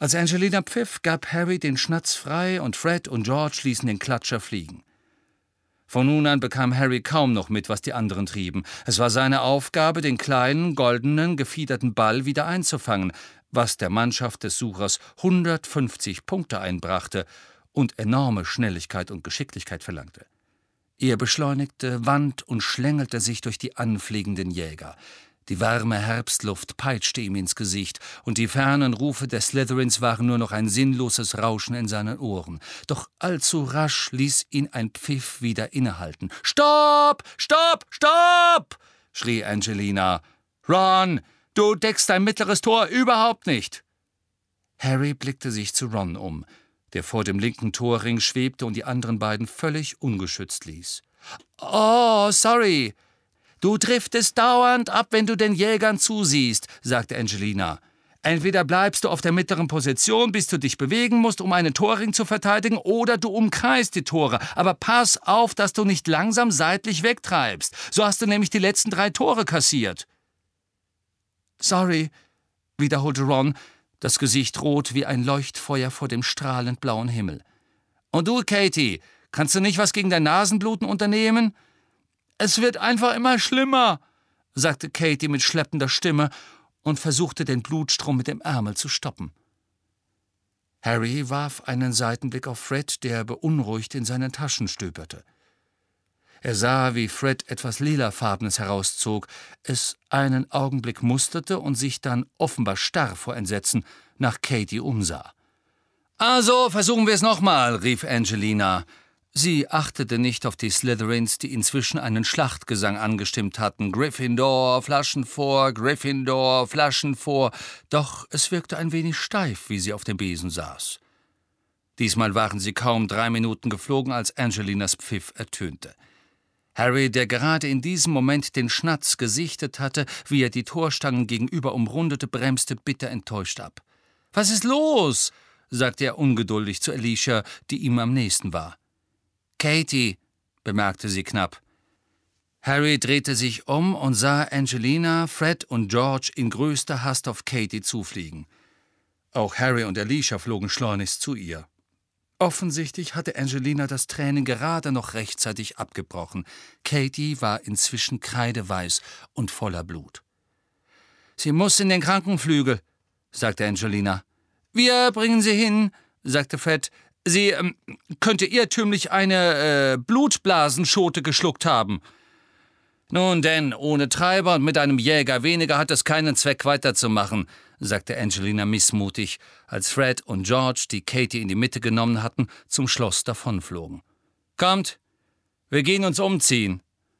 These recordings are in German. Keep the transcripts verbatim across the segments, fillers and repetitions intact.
Als Angelina pfiff, gab Harry den Schnatz frei und Fred und George ließen den Klatscher fliegen. Von nun an bekam Harry kaum noch mit, was die anderen trieben. Es war seine Aufgabe, den kleinen, goldenen, gefiederten Ball wieder einzufangen, was der Mannschaft des Suchers hundertfünfzig Punkte einbrachte und enorme Schnelligkeit und Geschicklichkeit verlangte. Er beschleunigte, wand und schlängelte sich durch die anfliegenden Jäger. Die warme Herbstluft peitschte ihm ins Gesicht, und die fernen Rufe der Slytherins waren nur noch ein sinnloses Rauschen in seinen Ohren. Doch allzu rasch ließ ihn ein Pfiff wieder innehalten. »Stopp! Stopp! Stopp!« schrie Angelina. »Ron, du deckst dein mittleres Tor überhaupt nicht!« Harry blickte sich zu Ron um, der vor dem linken Torring schwebte und die anderen beiden völlig ungeschützt ließ. »Oh, sorry!« »Du driftest dauernd ab, wenn du den Jägern zusiehst«, sagte Angelina. »Entweder bleibst du auf der mittleren Position, bis du dich bewegen musst, um einen Torring zu verteidigen, oder du umkreist die Tore. Aber pass auf, dass du nicht langsam seitlich wegtreibst. So hast du nämlich die letzten drei Tore kassiert.« »Sorry«, wiederholte Ron, das Gesicht rot wie ein Leuchtfeuer vor dem strahlend blauen Himmel. »Und du, Katie, kannst du nicht was gegen dein Nasenbluten unternehmen?« »Es wird einfach immer schlimmer«, sagte Katie mit schleppender Stimme und versuchte, den Blutstrom mit dem Ärmel zu stoppen. Harry warf einen Seitenblick auf Fred, der beunruhigt in seinen Taschen stöberte. Er sah, wie Fred etwas Lilafarbenes herauszog, es einen Augenblick musterte und sich dann offenbar starr vor Entsetzen nach Katie umsah. »Also, versuchen wir es nochmal«, rief Angelina. Sie achtete nicht auf die Slytherins, die inzwischen einen Schlachtgesang angestimmt hatten. Gryffindor, Flaschen vor, Gryffindor, Flaschen vor. Doch es wirkte ein wenig steif, wie sie auf dem Besen saß. Diesmal waren sie kaum drei Minuten geflogen, als Angelinas Pfiff ertönte. Harry, der gerade in diesem Moment den Schnatz gesichtet hatte, wie er die Torstangen gegenüber umrundete, bremste bitter enttäuscht ab. »Was ist los?« sagte er ungeduldig zu Alicia, die ihm am nächsten war. »Katie«, bemerkte sie knapp. Harry drehte sich um und sah Angelina, Fred und George in größter Hast auf Katie zufliegen. Auch Harry und Alicia flogen schleunigst zu ihr. Offensichtlich hatte Angelina das Training gerade noch rechtzeitig abgebrochen. Katie war inzwischen kreideweiß und voller Blut. »Sie muss in den Krankenflügel«, sagte Angelina. »Wir bringen sie hin«, sagte Fred. »Sie ähm, könnte irrtümlich eine äh, Blutblasenschote geschluckt haben.« »Nun denn, ohne Treiber und mit einem Jäger weniger hat es keinen Zweck, weiterzumachen«, sagte Angelina missmutig, als Fred und George, die Katie in die Mitte genommen hatten, zum Schloss davonflogen. »Kommt, wir gehen uns umziehen.«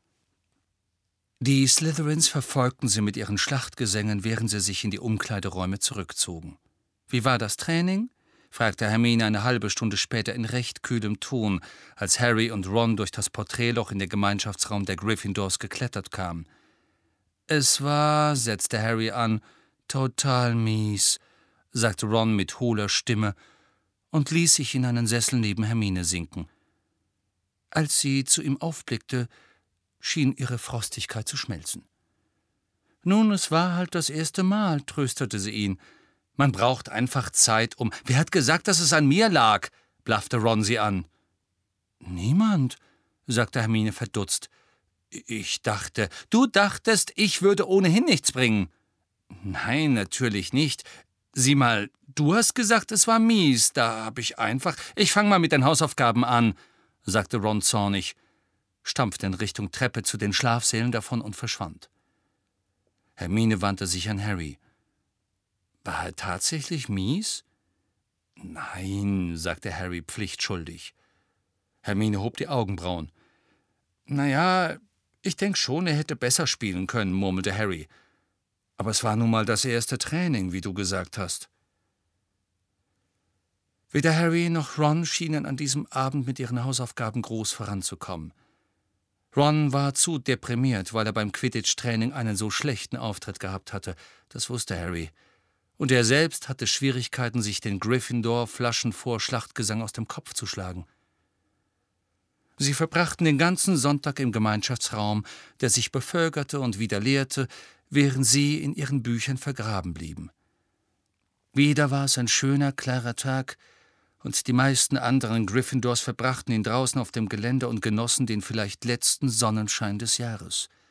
Die Slytherins verfolgten sie mit ihren Schlachtgesängen, während sie sich in die Umkleideräume zurückzogen. »Wie war das Training?« fragte Hermine eine halbe Stunde später in recht kühlem Ton, als Harry und Ron durch das Porträtloch in den Gemeinschaftsraum der Gryffindors geklettert kamen. »Es war«, setzte Harry an, »total mies«, sagte Ron mit hohler Stimme und ließ sich in einen Sessel neben Hermine sinken. Als sie zu ihm aufblickte, schien ihre Frostigkeit zu schmelzen. »Nun, es war halt das erste Mal«, tröstete sie ihn. »Man braucht einfach Zeit, um...« »Wer hat gesagt, dass es an mir lag?«, blaffte Ron sie an. »Niemand«, sagte Hermine verdutzt. »Ich dachte...« »Du dachtest, ich würde ohnehin nichts bringen.« »Nein, natürlich nicht. Sieh mal, du hast gesagt, es war mies. Da hab ich einfach... Ich fang mal mit den Hausaufgaben an«, sagte Ron zornig, stampfte in Richtung Treppe zu den Schlafsälen davon und verschwand. Hermine wandte sich an Harry. »War er tatsächlich mies?« »Nein«, sagte Harry pflichtschuldig. Hermine hob die Augenbrauen. »Na ja, ich denk schon, er hätte besser spielen können«, murmelte Harry. »Aber es war nun mal das erste Training, wie du gesagt hast.« Weder Harry noch Ron schienen an diesem Abend mit ihren Hausaufgaben groß voranzukommen. Ron war zu deprimiert, weil er beim Quidditch-Training einen so schlechten Auftritt gehabt hatte. Das wusste Harry. Und er selbst hatte Schwierigkeiten, sich den Gryffindor-Flaschen-vor-Schlachtgesang aus dem Kopf zu schlagen. Sie verbrachten den ganzen Sonntag im Gemeinschaftsraum, der sich bevölkerte und wieder leerte, während sie in ihren Büchern vergraben blieben. Wieder war es ein schöner, klarer Tag, und die meisten anderen Gryffindors verbrachten ihn draußen auf dem Gelände und genossen den vielleicht letzten Sonnenschein des Jahres.